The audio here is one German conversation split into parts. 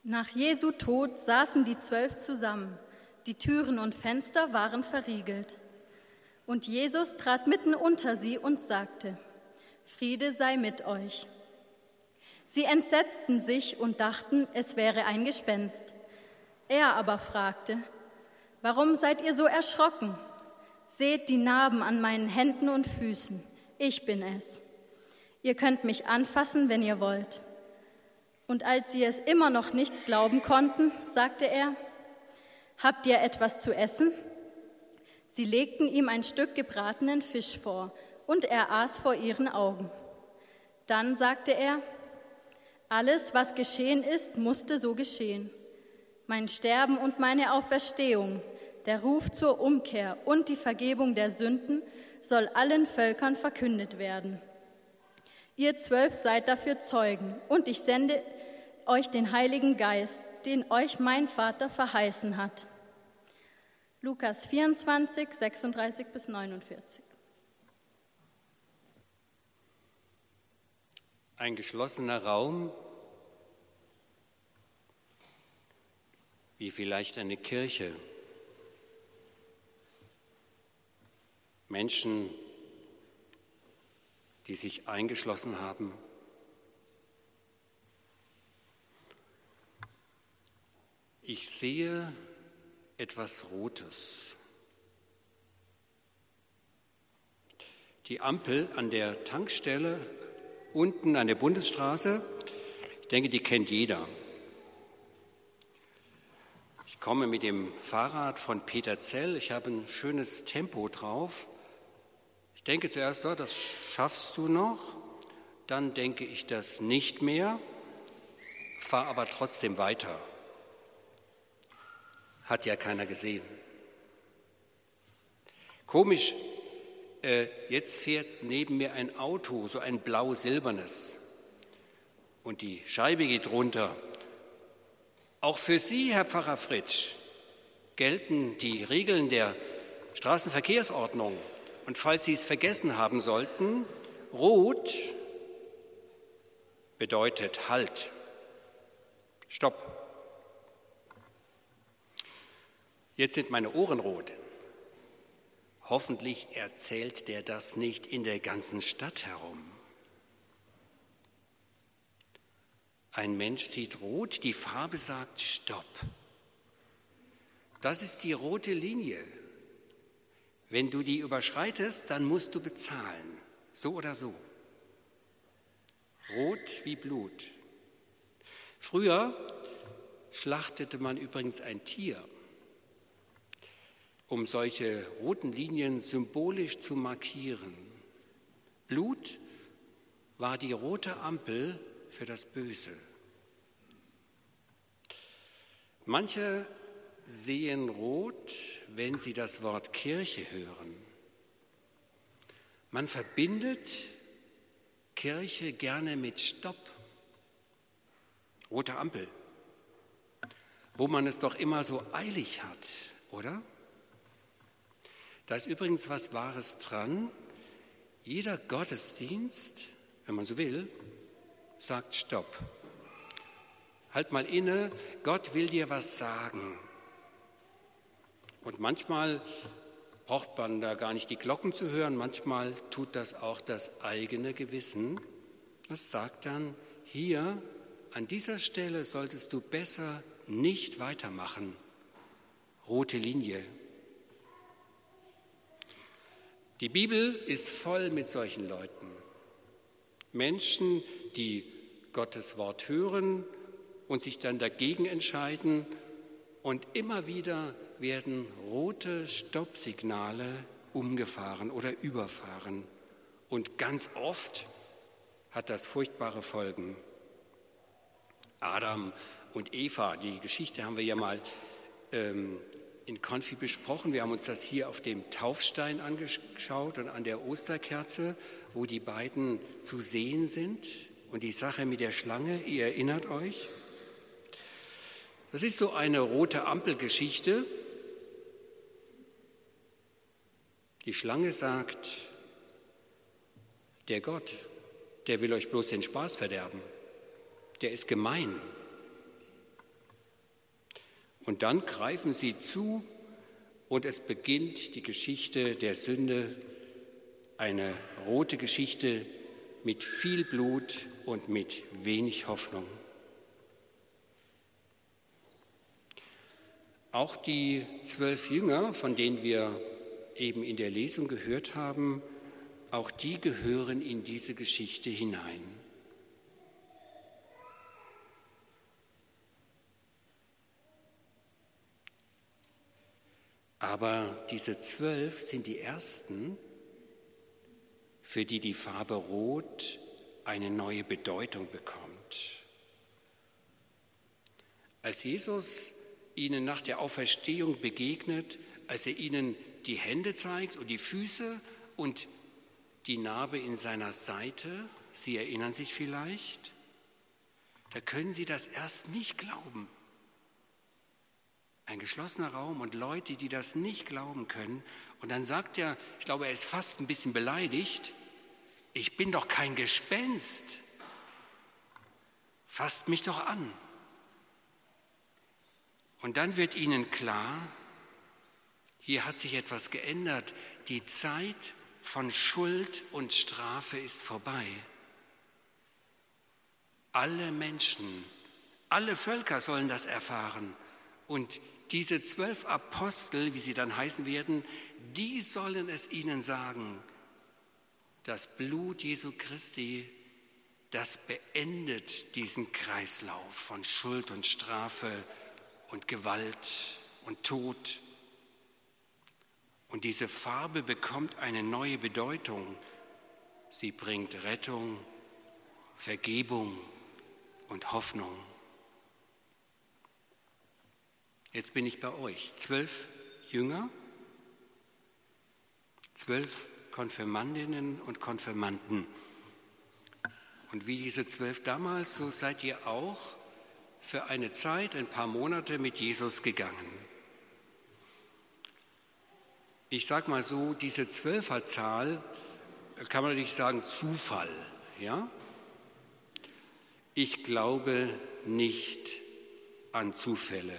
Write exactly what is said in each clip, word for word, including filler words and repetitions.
Nach Jesu Tod saßen die Zwölf zusammen. Die Türen und Fenster waren verriegelt. Und Jesus trat mitten unter sie und sagte: Friede sei mit euch. Sie entsetzten sich und dachten, es wäre ein Gespenst. Er aber fragte: Warum seid ihr so erschrocken? Seht die Narben an meinen Händen und Füßen. Ich bin es. Ihr könnt mich anfassen, wenn ihr wollt. Und als sie es immer noch nicht glauben konnten, sagte er: Habt ihr etwas zu essen? Sie legten ihm ein Stück gebratenen Fisch vor, und er aß vor ihren Augen. Dann sagte er: Alles, was geschehen ist, musste so geschehen. Mein Sterben und meine Auferstehung, der Ruf zur Umkehr und die Vergebung der Sünden soll allen Völkern verkündet werden. Ihr Zwölf seid dafür Zeugen, und ich sende euch den Heiligen Geist, den euch mein Vater verheißen hat. Lukas vierundzwanzig, sechsunddreißig bis neunundvierzig. Ein geschlossener Raum, wie vielleicht eine Kirche. Menschen, die sich eingeschlossen haben. Ich sehe etwas Rotes. Die Ampel an der Tankstelle unten an der Bundesstraße, ich denke, die kennt jeder. Ich komme mit dem Fahrrad von Peterzell, ich habe ein schönes Tempo drauf. Ich denke zuerst, oh, das schaffst du noch. Dann denke ich das nicht mehr, fahre aber trotzdem weiter. Hat ja keiner gesehen. Komisch, äh, jetzt fährt neben mir ein Auto, so ein blau-silbernes. Und die Scheibe geht runter. Auch für Sie, Herr Pfarrer Fritsch, gelten die Regeln der Straßenverkehrsordnung. Und falls Sie es vergessen haben sollten, rot bedeutet Halt, Stopp. Jetzt sind meine Ohren rot. Hoffentlich erzählt der das nicht in der ganzen Stadt herum. Ein Mensch sieht rot, die Farbe sagt Stopp. Das ist die rote Linie. Wenn du die überschreitest, dann musst du bezahlen, so oder so. Rot wie Blut. Früher schlachtete man übrigens ein Tier, um solche roten Linien symbolisch zu markieren. Blut war die rote Ampel für das Böse. Manche sehen rot, wenn sie das Wort Kirche hören. Man verbindet Kirche gerne mit Stopp, rote Ampel, wo man es doch immer so eilig hat, oder? Da ist übrigens was Wahres dran. Jeder Gottesdienst, wenn man so will, sagt Stopp. Halt mal inne, Gott will dir was sagen. Und manchmal braucht man da gar nicht die Glocken zu hören, manchmal tut das auch das eigene Gewissen. Das sagt dann, hier an dieser Stelle solltest du besser nicht weitermachen. Rote Linie. Die Bibel ist voll mit solchen Leuten. Menschen, die Gottes Wort hören und sich dann dagegen entscheiden. Und immer wieder werden rote Stoppsignale umgefahren oder überfahren. Und ganz oft hat das furchtbare Folgen. Adam und Eva, die Geschichte haben wir ja mal ähm, in Konfi besprochen. Wir haben uns das hier auf dem Taufstein angeschaut und an der Osterkerze, wo die beiden zu sehen sind. Und die Sache mit der Schlange, ihr erinnert euch? Das ist so eine rote Ampelgeschichte. Die Schlange sagt, der Gott, der will euch bloß den Spaß verderben. Der ist gemein. Und dann greifen sie zu und es beginnt die Geschichte der Sünde, eine rote Geschichte mit viel Blut und mit wenig Hoffnung. Auch die zwölf Jünger, von denen wir eben in der Lesung gehört haben, auch die gehören in diese Geschichte hinein. Aber diese zwölf sind die ersten, für die die Farbe Rot eine neue Bedeutung bekommt. Als Jesus ihnen nach der Auferstehung begegnet, als er ihnen die Hände zeigt und die Füße und die Narbe in seiner Seite, Sie erinnern sich vielleicht, da können sie das erst nicht glauben. Ein geschlossener Raum und Leute, die das nicht glauben können. Und dann sagt er, ich glaube, er ist fast ein bisschen beleidigt, ich bin doch kein Gespenst, fasst mich doch an. Und dann wird ihnen klar, hier hat sich etwas geändert. Die Zeit von Schuld und Strafe ist vorbei. Alle Menschen, alle Völker sollen das erfahren. Und diese zwölf Apostel, wie sie dann heißen werden, die sollen es ihnen sagen. Das Blut Jesu Christi, das beendet diesen Kreislauf von Schuld und Strafe und Gewalt und Tod. Und diese Farbe bekommt eine neue Bedeutung. Sie bringt Rettung, Vergebung und Hoffnung. Jetzt bin ich bei euch. Zwölf Jünger, zwölf Konfirmandinnen und Konfirmanden. Und wie diese zwölf damals, so seid ihr auch für eine Zeit, ein paar Monate mit Jesus gegangen. Ich sage mal so, diese Zwölferzahl kann man nicht sagen Zufall, ja? Ich glaube nicht an Zufälle.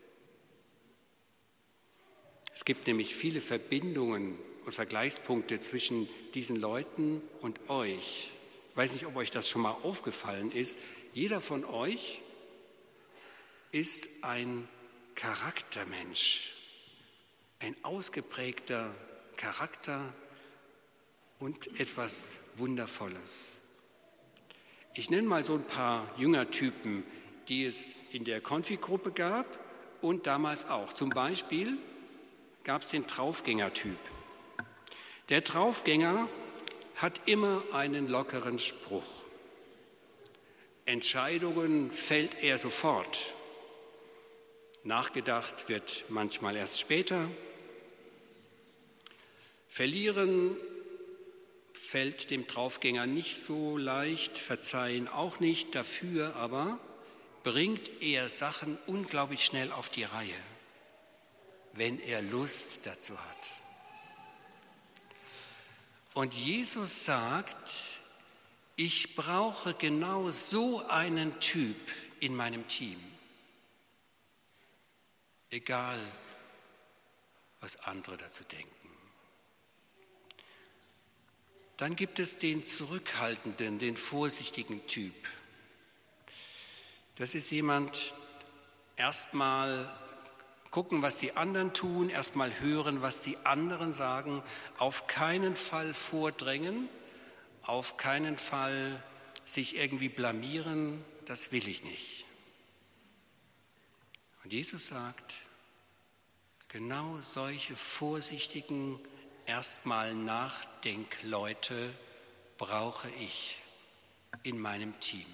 Es gibt nämlich viele Verbindungen und Vergleichspunkte zwischen diesen Leuten und euch. Ich weiß nicht, ob euch das schon mal aufgefallen ist. Jeder von euch ist ein Charaktermensch, ein ausgeprägter Charakter und etwas Wundervolles. Ich nenne mal so ein paar Jüngertypen, die es in der Konfi-Gruppe gab und damals auch. Zum Beispiel gab es den Draufgänger-Typ. Der Draufgänger hat immer einen lockeren Spruch. Entscheidungen fällt er sofort. Nachgedacht wird manchmal erst später. Verlieren fällt dem Draufgänger nicht so leicht, verzeihen auch nicht. Dafür aber bringt er Sachen unglaublich schnell auf die Reihe, wenn er Lust dazu hat. Und Jesus sagt, ich brauche genau so einen Typ in meinem Team. Egal, was andere dazu denken. Dann gibt es den zurückhaltenden, den vorsichtigen Typ. Das ist jemand, erstmal gucken, was die anderen tun, erstmal hören, was die anderen sagen, auf keinen Fall vordrängen, auf keinen Fall sich irgendwie blamieren, das will ich nicht. Und Jesus sagt, genau solche vorsichtigen, erstmal Nachdenkleute brauche ich in meinem Team.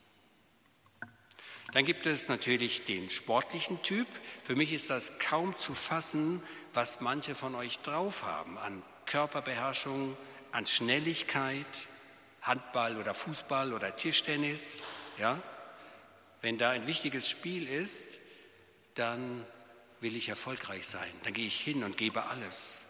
Dann gibt es natürlich den sportlichen Typ. Für mich ist das kaum zu fassen, was manche von euch drauf haben an Körperbeherrschung, an Schnelligkeit, Handball oder Fußball oder Tischtennis. Ja? Wenn da ein wichtiges Spiel ist, dann will ich erfolgreich sein. Dann gehe ich hin und gebe alles.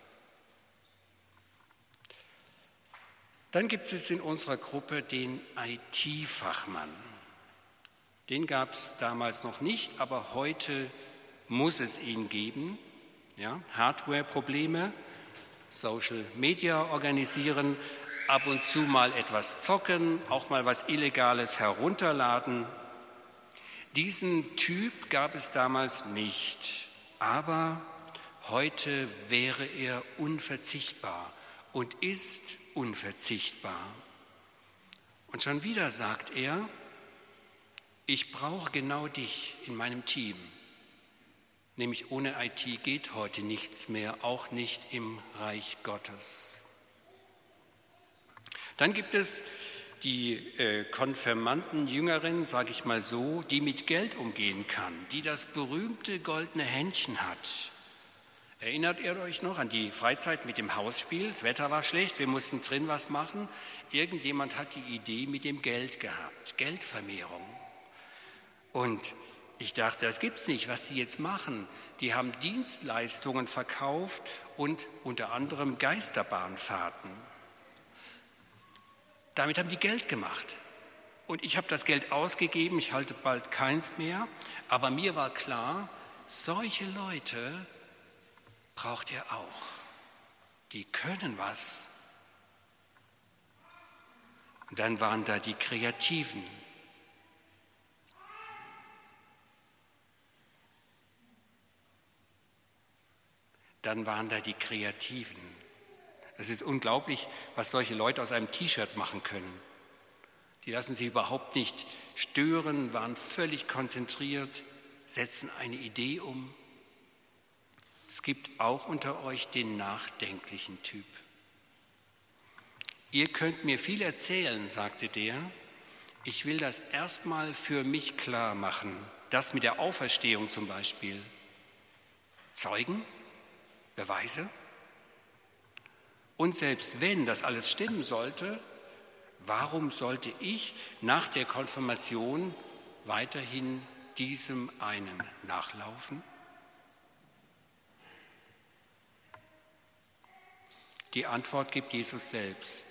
Dann gibt es in unserer Gruppe den I T-Fachmann. Den gab es damals noch nicht, aber heute muss es ihn geben. Ja, Hardware-Probleme, Social Media organisieren, ab und zu mal etwas zocken, auch mal was Illegales herunterladen. Diesen Typ gab es damals nicht, aber heute wäre er unverzichtbar und ist unverzichtbar. Und schon wieder sagt er, ich brauche genau dich in meinem Team. Nämlich ohne I T geht heute nichts mehr, auch nicht im Reich Gottes. Dann gibt es die äh, Konfirmanden, Jüngerin, sage ich mal so, die mit Geld umgehen kann, die das berühmte goldene Händchen hat. Erinnert ihr euch noch an die Freizeit mit dem Hausspiel? Das Wetter war schlecht, wir mussten drin was machen. Irgendjemand hat die Idee mit dem Geld gehabt, Geldvermehrung. Und ich dachte, das gibt's nicht, was die jetzt machen. Die haben Dienstleistungen verkauft und unter anderem Geisterbahnfahrten. Damit haben die Geld gemacht. Und ich habe das Geld ausgegeben, ich halte bald keins mehr. Aber mir war klar, solche Leute braucht ihr auch. Die können was. Und dann waren da die Kreativen. Dann waren da die Kreativen. Es ist unglaublich, was solche Leute aus einem T-Shirt machen können. Die lassen sich überhaupt nicht stören, waren völlig konzentriert, setzen eine Idee um. Es gibt auch unter euch den nachdenklichen Typ. Ihr könnt mir viel erzählen, sagte der. Ich will das erstmal für mich klar machen. Das mit der Auferstehung zum Beispiel. Zeugen? Beweise? Und selbst wenn das alles stimmen sollte, warum sollte ich nach der Konfirmation weiterhin diesem einen nachlaufen? Die Antwort gibt Jesus selbst.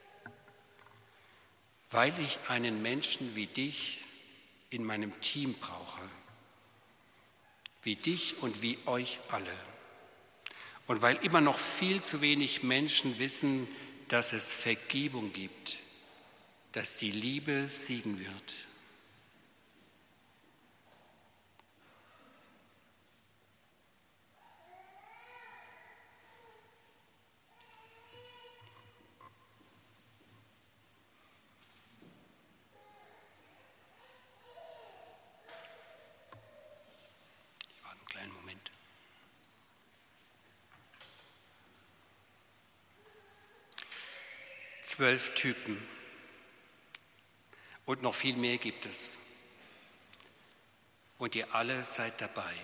Weil ich einen Menschen wie dich in meinem Team brauche, wie dich und wie euch alle. Und weil immer noch viel zu wenig Menschen wissen, dass es Vergebung gibt, dass die Liebe siegen wird. Ich warte einen kleinen Moment. Zwölf Typen und noch viel mehr gibt es. Und ihr alle seid dabei.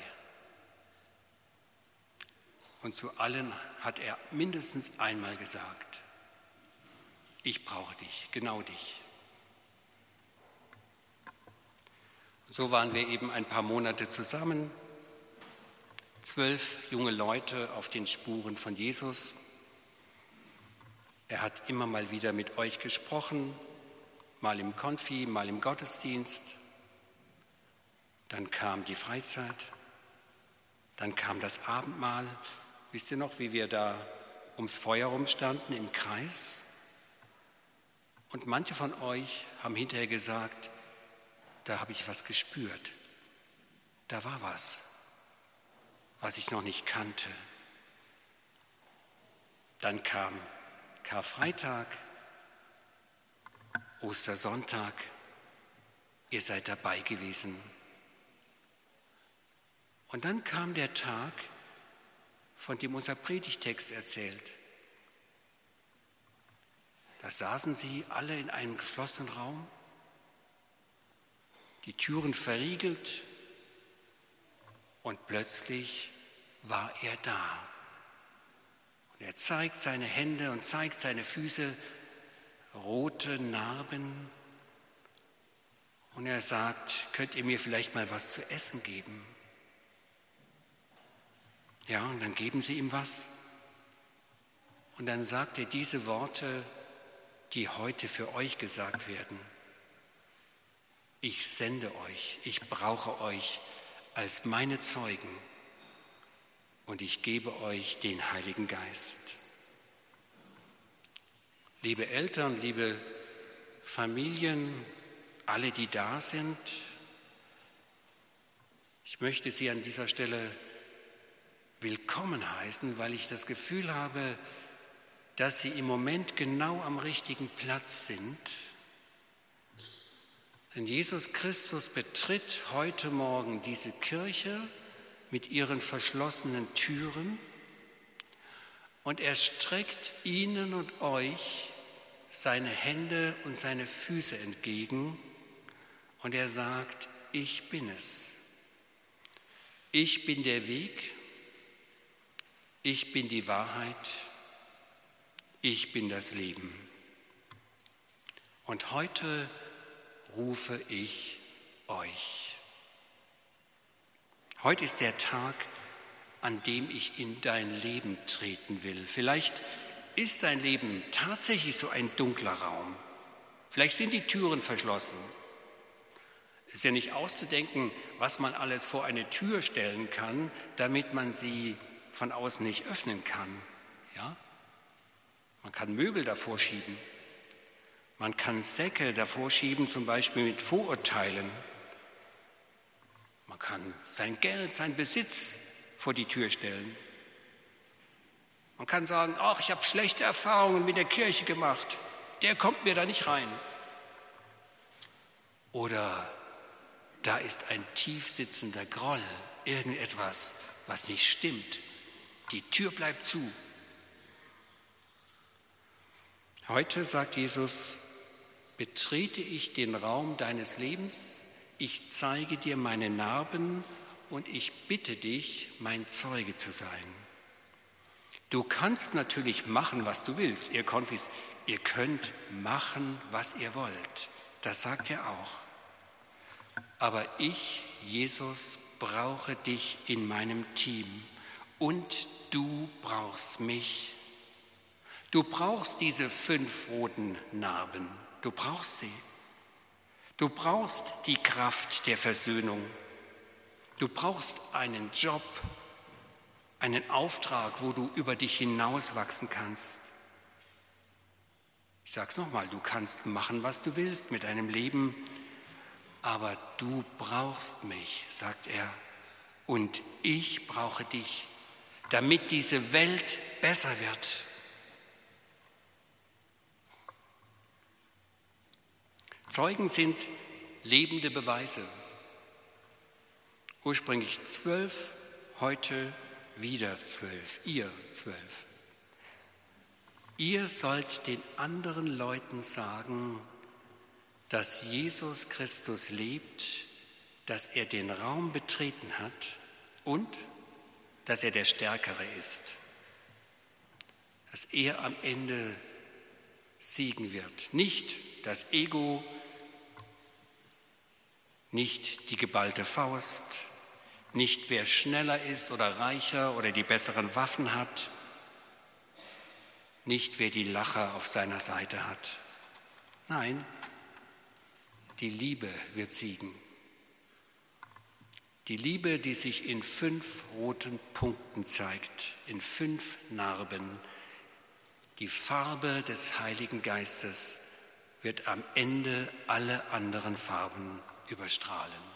Und zu allen hat er mindestens einmal gesagt, ich brauche dich, genau dich. Und so waren wir eben ein paar Monate zusammen, zwölf junge Leute auf den Spuren von Jesus. Er hat immer mal wieder mit euch gesprochen, mal im Konfi, mal im Gottesdienst. Dann kam die Freizeit, dann kam das Abendmahl. Wisst ihr noch, wie wir da ums Feuer rumstanden im Kreis? Und manche von euch haben hinterher gesagt, da habe ich was gespürt. Da war was, was ich noch nicht kannte. Dann kam Karfreitag, Ostersonntag, ihr seid dabei gewesen. Und dann kam der Tag, von dem unser Predigtext erzählt. Da saßen sie alle in einem geschlossenen Raum, die Türen verriegelt und plötzlich war er da. Und er zeigt seine Hände und zeigt seine Füße, rote Narben. Und er sagt, könnt ihr mir vielleicht mal was zu essen geben? Ja, und dann geben sie ihm was. Und dann sagt er diese Worte, die heute für euch gesagt werden. Ich sende euch, ich brauche euch als meine Zeugen. und ich gebe euch den Heiligen Geist. Liebe Eltern, liebe Familien, alle, die da sind, ich möchte Sie an dieser Stelle willkommen heißen, weil ich das Gefühl habe, dass Sie im Moment genau am richtigen Platz sind. Denn Jesus Christus betritt heute Morgen diese Kirche mit ihren verschlossenen Türen und er streckt Ihnen und euch seine Hände und seine Füße entgegen und er sagt, ich bin es. Ich bin der Weg, ich bin die Wahrheit, ich bin das Leben. Und heute rufe ich euch. Heute ist der Tag, an dem ich in dein Leben treten will. Vielleicht ist dein Leben tatsächlich so ein dunkler Raum. Vielleicht sind die Türen verschlossen. Es ist ja nicht auszudenken, was man alles vor eine Tür stellen kann, damit man sie von außen nicht öffnen kann. Ja? Man kann Möbel davor schieben. Man kann Säcke davor schieben, zum Beispiel mit Vorurteilen. Man kann sein Geld, sein Besitz vor die Tür stellen. Man kann sagen, ach, ich habe schlechte Erfahrungen mit der Kirche gemacht, der kommt mir da nicht rein. Oder da ist ein tiefsitzender Groll, irgendetwas, was nicht stimmt. Die Tür bleibt zu. Heute sagt Jesus, betrete ich den Raum deines Lebens, ich zeige dir meine Narben und ich bitte dich, mein Zeuge zu sein. Du kannst natürlich machen, was du willst. Ihr Konfis, ihr könnt machen, was ihr wollt. Das sagt er auch. Aber ich, Jesus, brauche dich in meinem Team und du brauchst mich. Du brauchst diese fünf roten Narben. Du brauchst sie. Du brauchst die Kraft der Versöhnung. Du brauchst einen Job, einen Auftrag, wo du über dich hinauswachsen kannst. Ich sage es nochmal, du kannst machen, was du willst mit deinem Leben, aber du brauchst mich, sagt er, und ich brauche dich, damit diese Welt besser wird. Zeugen sind lebende Beweise. Ursprünglich zwölf, heute wieder zwölf, ihr zwölf. Ihr sollt den anderen Leuten sagen, dass Jesus Christus lebt, dass er den Raum betreten hat und dass er der Stärkere ist. Dass er am Ende siegen wird. Nicht das Ego, nicht die geballte Faust, nicht wer schneller ist oder reicher oder die besseren Waffen hat, nicht wer die Lacher auf seiner Seite hat. Nein, die Liebe wird siegen. Die Liebe, die sich in fünf roten Punkten zeigt, in fünf Narben. Die Farbe des Heiligen Geistes wird am Ende alle anderen Farben überstrahlen.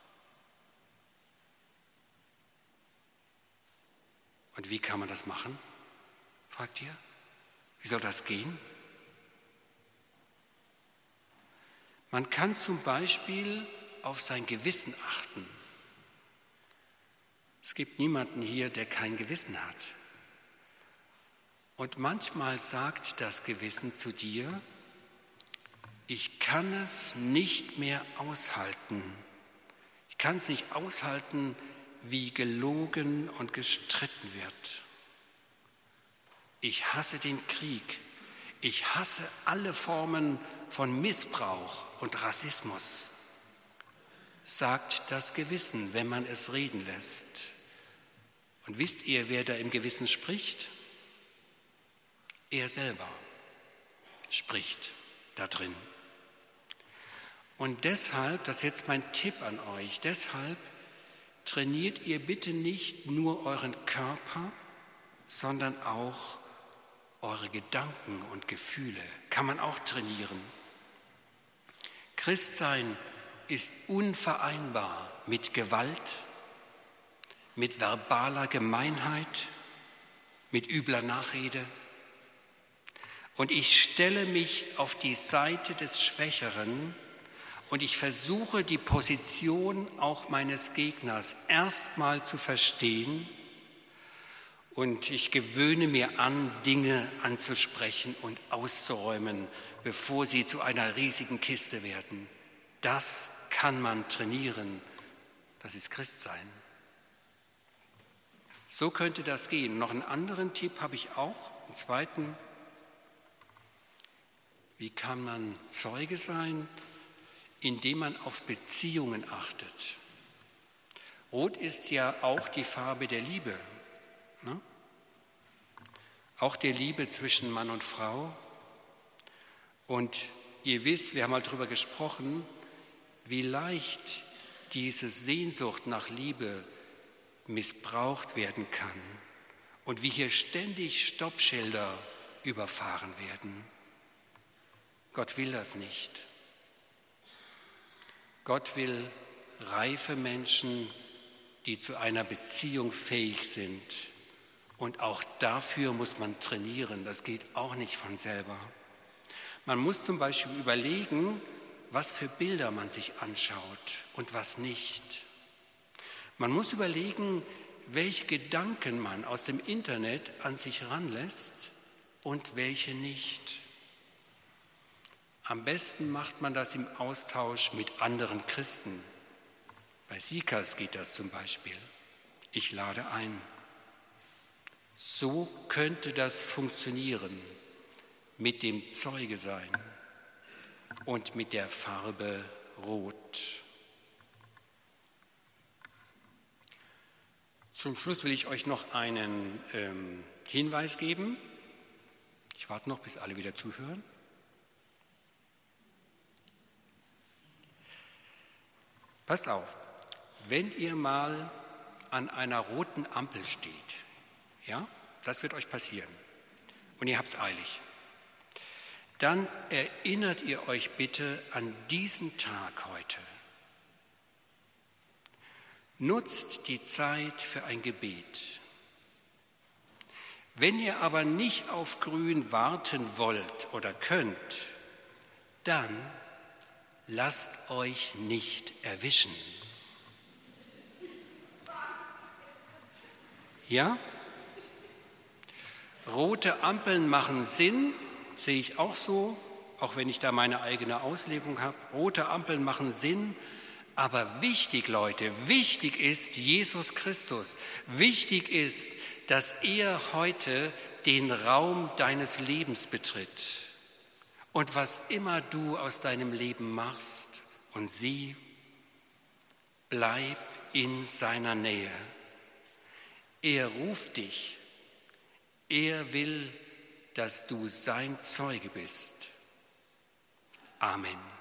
Und wie kann man das machen, fragt ihr? Wie soll das gehen? Man kann zum Beispiel auf sein Gewissen achten. Es gibt niemanden hier, der kein Gewissen hat. Und manchmal sagt das Gewissen zu dir, ich kann es nicht mehr aushalten. Ich kann es nicht aushalten, wie gelogen und gestritten wird. Ich hasse den Krieg. Ich hasse alle Formen von Missbrauch und Rassismus, sagt das Gewissen, wenn man es reden lässt. Und wisst ihr, wer da im Gewissen spricht? Er selber spricht da drin. Und deshalb, das ist jetzt mein Tipp an euch, deshalb trainiert ihr bitte nicht nur euren Körper, sondern auch eure Gedanken und Gefühle. Kann man auch trainieren. Christsein ist unvereinbar mit Gewalt, mit verbaler Gemeinheit, mit übler Nachrede. Und ich stelle mich auf die Seite des Schwächeren und ich versuche, die Position auch meines Gegners erstmal zu verstehen und ich gewöhne mir an, Dinge anzusprechen und auszuräumen, bevor sie zu einer riesigen Kiste werden. Das kann man trainieren. Das ist Christsein. So könnte das gehen. Noch einen anderen Tipp habe ich auch, einen zweiten. Wie kann man Zeuge sein? Indem man auf Beziehungen achtet. Rot ist ja auch die Farbe der Liebe. Ne? Auch der Liebe zwischen Mann und Frau. Und ihr wisst, wir haben mal darüber gesprochen, wie leicht diese Sehnsucht nach Liebe missbraucht werden kann und wie hier ständig Stoppschilder überfahren werden. Gott will das nicht. Gott will reife Menschen, die zu einer Beziehung fähig sind. Und auch dafür muss man trainieren. Das geht auch nicht von selber. Man muss zum Beispiel überlegen, was für Bilder man sich anschaut und was nicht. Man muss überlegen, welche Gedanken man aus dem Internet an sich ranlässt und welche nicht. Am besten macht man das im Austausch mit anderen Christen. Bei Sikas geht das zum Beispiel. Ich lade ein. So könnte das funktionieren mit dem Zeuge sein und mit der Farbe Rot. Zum Schluss will ich euch noch einen ähm, Hinweis geben. Ich warte noch, bis alle wieder zuhören. Passt auf, wenn ihr mal an einer roten Ampel steht, ja, das wird euch passieren und ihr habt es eilig, dann erinnert ihr euch bitte an diesen Tag heute. Nutzt die Zeit für ein Gebet. Wenn ihr aber nicht auf Grün warten wollt oder könnt, dann lasst euch nicht erwischen. Ja? Rote Ampeln machen Sinn, sehe ich auch so, auch wenn ich da meine eigene Auslegung habe. Rote Ampeln machen Sinn, aber wichtig, Leute, wichtig ist Jesus Christus. Wichtig ist, dass er heute den Raum deines Lebens betritt. Und was immer du aus deinem Leben machst und sieh, bleib in seiner Nähe. Er ruft dich. Er will, dass du sein Zeuge bist. Amen.